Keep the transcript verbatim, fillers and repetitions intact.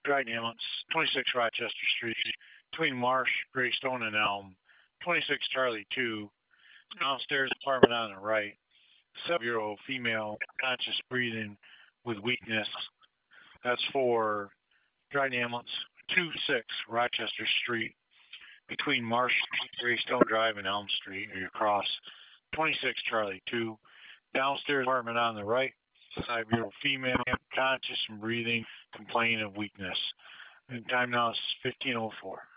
Dryden Ambulance, twenty-six Rochester Street, between Marsh, Greystone, and Elm. twenty-six Charlie two, downstairs apartment on the right. seven-year-old female, conscious breathing with weakness. That's for Dryden Ambulance, two six Rochester Street, between Marsh, Greystone Drive, and Elm Street, or you cross. twenty-six Charlie two, downstairs apartment on the right. five-year-old female, conscious and breathing, complaining of weakness. And time now is fifteen oh four.